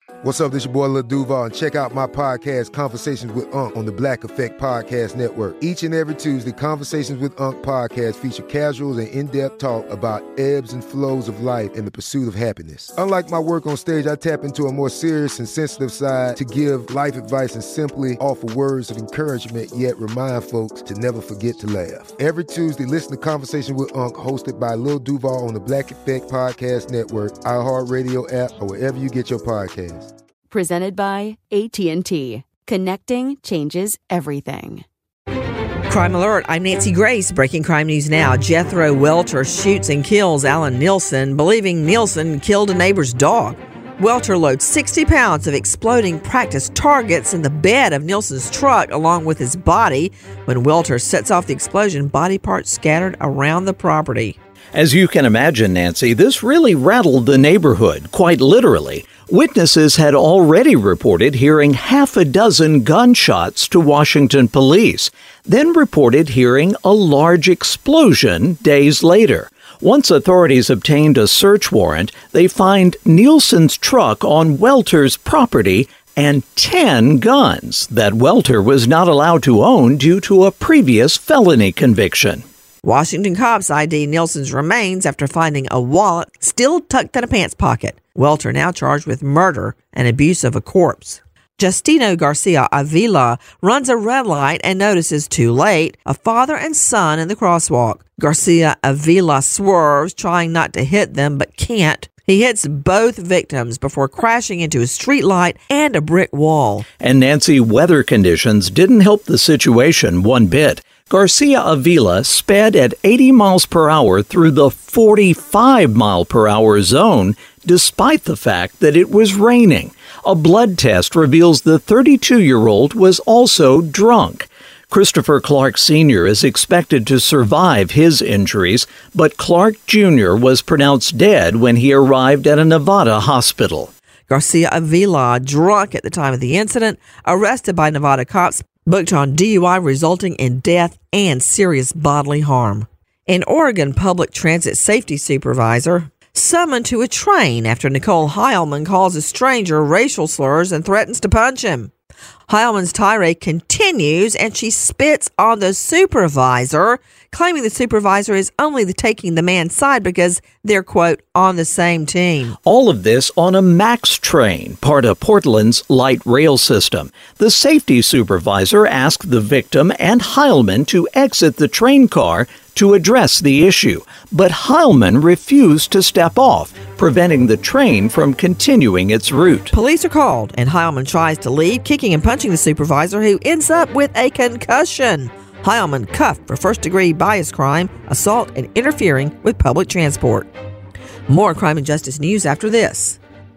What's up, this your boy Lil Duval, and check out my podcast, Conversations with Unc, on the Black Effect Podcast Network. Each and every Tuesday, Conversations with Unc podcast feature casuals and in-depth talk about ebbs and flows of life and the pursuit of happiness. Unlike my work on stage, I tap into a more serious and sensitive side to give life advice and simply offer words of encouragement, yet remind folks to never forget to laugh. Every Tuesday, listen to Conversations with Unc, hosted by Lil Duval on the Black Effect Podcast Network, iHeartRadio app, or wherever you get your podcasts. Presented by AT&T. Connecting changes everything. Crime Alert, I'm Nancy Grace. Breaking crime news now. Jethro Welter shoots and kills Alan Nielsen, believing Nielsen killed a neighbor's dog. Welter loads 60 pounds of exploding practice targets in the bed of Nielsen's truck along with his body. When Welter sets off the explosion, body parts scattered around the property. As you can imagine, Nancy, this really rattled the neighborhood, quite literally. Witnesses had already reported hearing half a dozen gunshots to Washington police, then reported hearing a large explosion days later. Once authorities obtained a search warrant, they find Nielsen's truck on Welter's property and 10 guns that Welter was not allowed to own due to a previous felony conviction. Washington cops ID Nielsen's remains after finding a wallet still tucked in a pants pocket. Welter now charged with murder and abuse of a corpse. Justino Garcia Avila runs a red light and notices too late a father and son in the crosswalk. Garcia Avila swerves, trying not to hit them, but can't. He hits both victims before crashing into a street light and a brick wall. And Nancy, weather conditions didn't help the situation one bit. Garcia Avila sped at 80 miles per hour through the 45 mile per hour zone, despite the fact that it was raining. A blood test reveals the 32-year-old was also drunk. Christopher Clark Sr. is expected to survive his injuries, but Clark Jr. was pronounced dead when he arrived at a Nevada hospital. Garcia Avila, drunk at the time of the incident, arrested by Nevada cops, booked on DUI resulting in death and serious bodily harm. An Oregon public transit safety supervisor summoned to a train after Nicole Heilman calls a stranger racial slurs and threatens to punch him. Heilman's tirade continues and she spits on the supervisor, claiming the supervisor is only taking the man's side because they're, quote, on the same team. All of this on a MAX train, part of Portland's light rail system. The safety supervisor asked the victim and Heilman to exit the train car to address the issue, but Heilman refused to step off, preventing the train from continuing its route. Police are called, and Heilman tries to leave, kicking and punching the supervisor, who ends up with a concussion. Heilman cuffed for first-degree bias crime, assault, and interfering with public transport. More crime and justice news after this.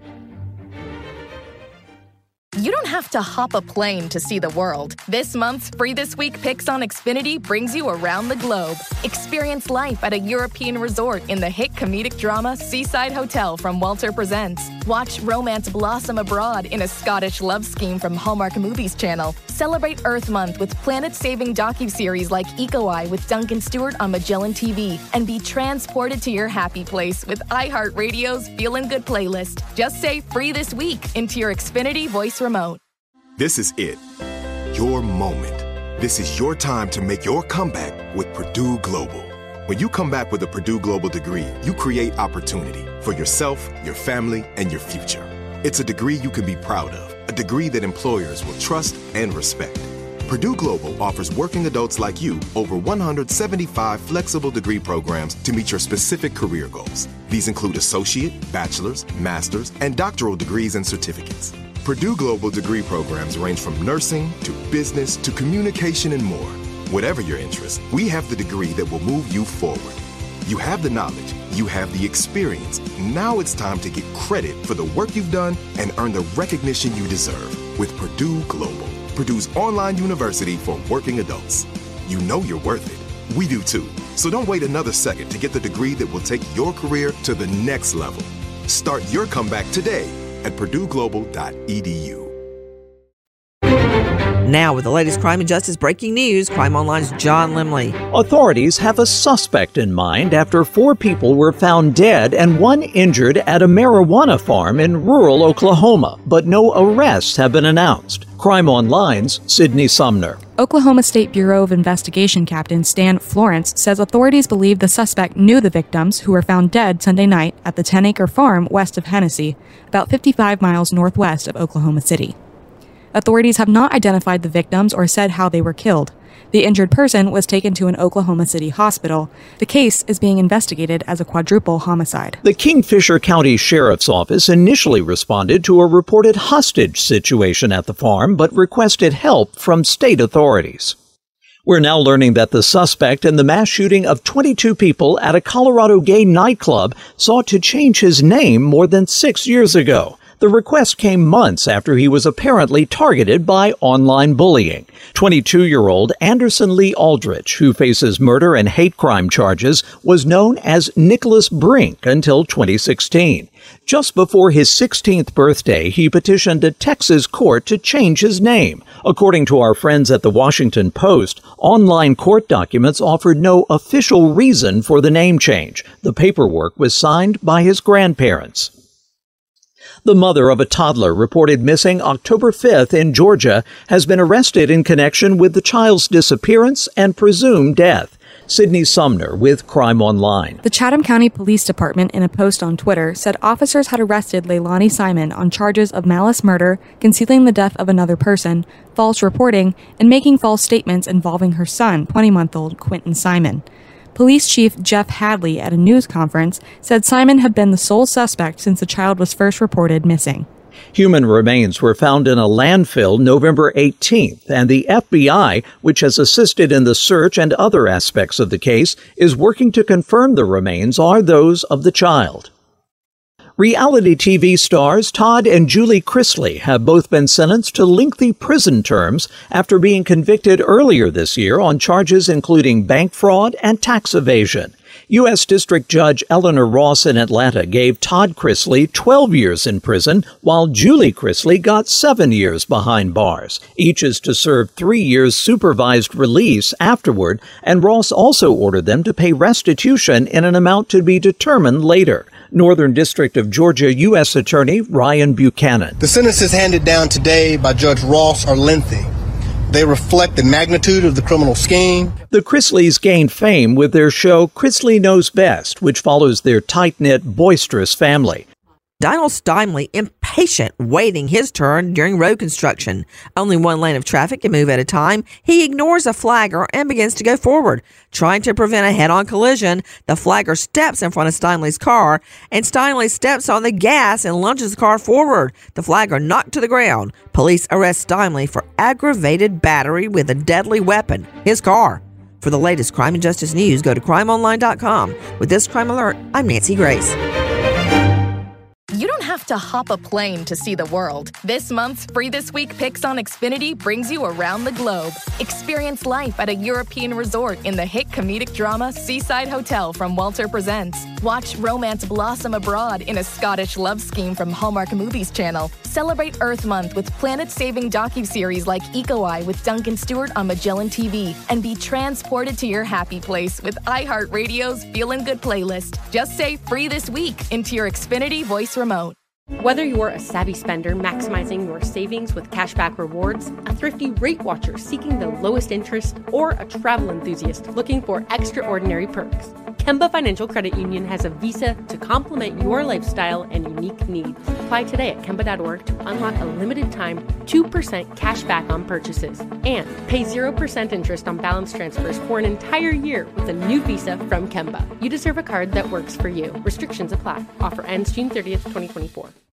You don't have to hop a plane to see the world. This month's Free This Week Picks on Xfinity brings you around the globe. Experience life at a European resort in the hit comedic drama Seaside Hotel from Walter Presents. Watch romance blossom abroad in a Scottish love scheme from Hallmark Movies Channel. Celebrate Earth Month with planet-saving docuseries like Eco Eye with Duncan Stewart on Magellan TV. And be transported to your happy place with iHeartRadio's Feelin' Good playlist. Just say Free This Week into your Xfinity voice remote. This is it. Your moment. This is your time to make your comeback with Purdue Global. When you come back with a Purdue Global degree, you create opportunity for yourself, your family, and your future. It's a degree you can be proud of, a degree that employers will trust and respect. Purdue Global offers working adults like you over 175 flexible degree programs to meet your specific career goals. These include associate, bachelor's, master's, and doctoral degrees and certificates. Purdue Global degree programs range from nursing to business to communication and more. Whatever your interest, we have the degree that will move you forward. You have the knowledge, you have the experience. Now it's time to get credit for the work you've done and earn the recognition you deserve with Purdue Global, Purdue's online university for working adults. You know you're worth it. We do too. So don't wait another second to get the degree that will take your career to the next level. Start your comeback today at purdueglobal.edu. Now, with the latest crime and justice breaking news, Crime Online's John Limley. Authorities have a suspect in mind after 4 people were found dead and 1 injured at a marijuana farm in rural Oklahoma, but no arrests have been announced. Crime Online's Sydney Sumner. Oklahoma State Bureau of Investigation Captain Stan Florence says authorities believe the suspect knew the victims, who were found dead Sunday night at the 10-acre farm west of Hennessy, about 55 miles northwest of Oklahoma City. Authorities have not identified the victims or said how they were killed. The injured person was taken to an Oklahoma City hospital. The case is being investigated as a quadruple homicide. The Kingfisher County Sheriff's Office initially responded to a reported hostage situation at the farm, but requested help from state authorities. We're now learning that the suspect in the mass shooting of 22 people at a Colorado gay nightclub sought to change his name more than 6 years ago. The request came months after he was apparently targeted by online bullying. 22-year-old Anderson Lee Aldrich, who faces murder and hate crime charges, was known as Nicholas Brink until 2016. Just before his 16th birthday, he petitioned a Texas court to change his name. According to our friends at the Washington Post, online court documents offered no official reason for the name change. The paperwork was signed by his grandparents. The mother of a toddler reported missing October 5th in Georgia has been arrested in connection with the child's disappearance and presumed death. Sydney Sumner with Crime Online. The Chatham County Police Department, in a post on Twitter, said officers had arrested Leilani Simon on charges of malice murder, concealing the death of another person, false reporting, and making false statements involving her son, 20-month-old Quentin Simon. Police Chief Jeff Hadley, at a news conference, said Simon had been the sole suspect since the child was first reported missing. Human remains were found in a landfill November 18th, and the FBI, which has assisted in the search and other aspects of the case, is working to confirm the remains are those of the child. Reality TV stars Todd and Julie Chrisley have both been sentenced to lengthy prison terms after being convicted earlier this year on charges including bank fraud and tax evasion. U.S. District Judge Eleanor Ross in Atlanta gave Todd Chrisley 12 years in prison, while Julie Chrisley got 7 years behind bars. Each is to serve 3 years supervised release afterward, and Ross also ordered them to pay restitution in an amount to be determined later. Northern District of Georgia U.S. Attorney Ryan Buchanan. The sentences handed down today by Judge Ross are lengthy. They reflect the magnitude of the criminal scheme. The Chrisleys gained fame with their show Chrisley Knows Best, which follows their tight-knit, boisterous family. Donald Steinley impatient waiting his turn during road construction. Only one lane of traffic can move at a time. He ignores a flagger and begins to go forward. Trying to prevent a head-on collision, the flagger steps in front of Steinley's car, and Steinley steps on the gas and lunges the car forward. The flagger knocked to the ground. Police arrest Steinley for aggravated battery with a deadly weapon, his car. For the latest crime and justice news, go to crimeonline.com. With this crime alert, I'm Nancy Grace. You don't have to hop a plane to see the world. This month's Free This Week Picks on Xfinity brings you around the globe. Experience life at a European resort in the hit comedic drama Seaside Hotel from Walter Presents. Watch romance blossom abroad in a Scottish love scheme from Hallmark Movies Channel. Celebrate Earth Month with planet-saving docuseries like Eco Eye with Duncan Stewart on Magellan TV. And be transported to your happy place with iHeartRadio's Feelin' Good playlist. Just say Free This Week into your Xfinity voice remote. Whether you're a savvy spender maximizing your savings with cashback rewards, a thrifty rate watcher seeking the lowest interest, or a travel enthusiast looking for extraordinary perks, Kemba Financial Credit Union has a visa to complement your lifestyle and unique needs. Apply today at Kemba.org to unlock a limited-time 2% cash back on purchases and pay 0% interest on balance transfers for an entire year with a new visa from Kemba. You deserve a card that works for you. Restrictions apply. Offer ends June 30th, 2024.